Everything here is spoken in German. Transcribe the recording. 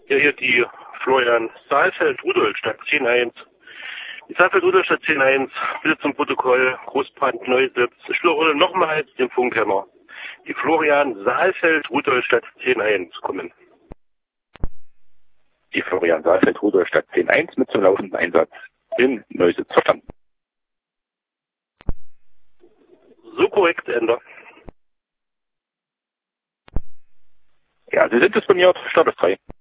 Ja, hier die Florian Saalfeld-Rudolstadt 10.1. Die Saalfeld-Rudolstadt 10.1, bitte zum Protokoll, Großbrand Neusitz. Ich wiederhole nochmals den Funkhämmer. Die Florian Saalfeld-Rudolstadt 10.1 kommen. Die Florian Saalfeld-Rudolstadt 10.1 mit zum laufenden Einsatz in Neusitz verstanden. So korrekt, Ender. Ja, Sie sind disponiert, Start ist 3.